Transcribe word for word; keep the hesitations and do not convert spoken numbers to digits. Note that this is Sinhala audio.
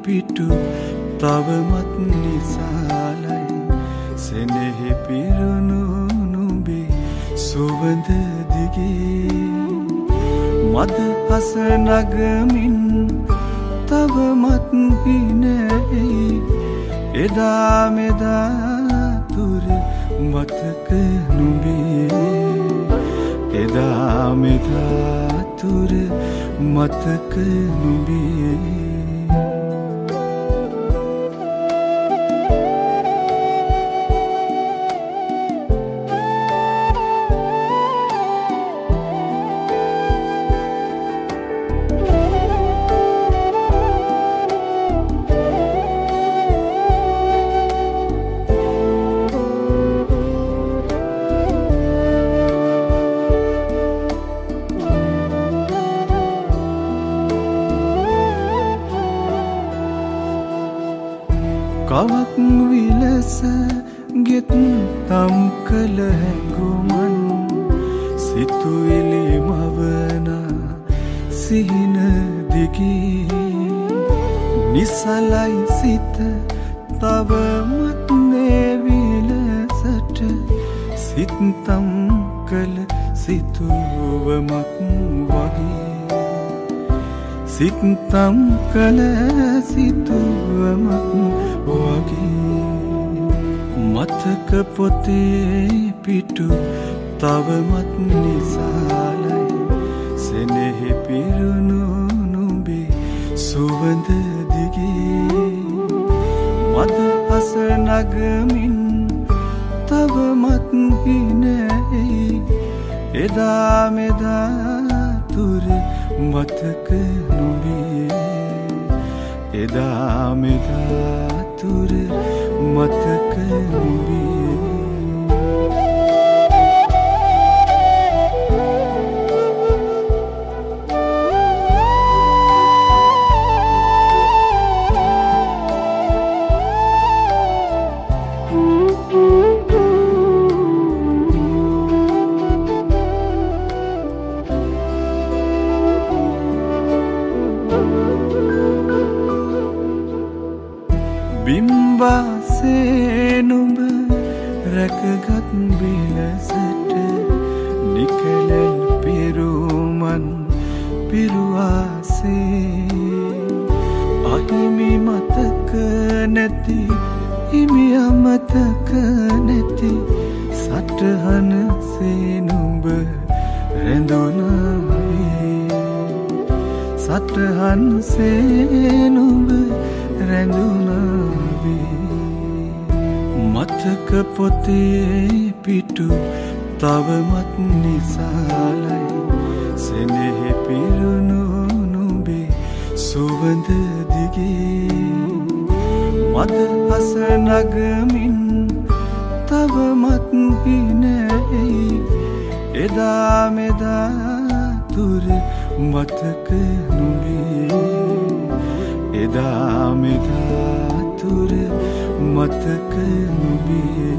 පිටු තවමත් නිසාලයි සෙනෙහි පිරුණු නුඹේ සුවඳ දිගේ මද අස නගමින් තවමත් හිනැයි එදා මෙදා තුර මතක නුඹේ එදා මෙදා තුර මතක නුඹේ කවක් විලස ගෙත් තම් කළ හැඟුමන් සිතුවිලි මවන සිහින දිගේ නිසලයි සිත තවමත් විලසට සිත්තම් කළ සිතුවමක් වගේ සිත්තම් කළ සිතුවමක් වගේ මතක පොතේ පිටු තවමත් නිසාලයි සෙනෙහි පිරුණු නුඹේ සුවඳ දිගේ මද අස නගමින් තවමත් හිනැයි එදා මෙදා තුර මතක නුඹේ එදා මෙදා තුර මතක නුඹේ බිම්බාසේ නුඹ රැකගත් විලසට නිකලල් පිරුමන් පිරුවාසේ අහිමි මතක නැති හිමි අමතක නැති සටහන සේ නුඹ රැඳුනාවේ සටහන් සේ නුඹ රැඳුනාවේ මතක පොතේ පිටු තවමත් නිසාලයි සෙනෙහි පිරුණු නුඹේ සුවඳ දිගේ මද අස නගමින් තවමත් හිනැයි එදා මෙදා තුර මතක නුඹේ එදා මෙදා තුර මතක නුඹේ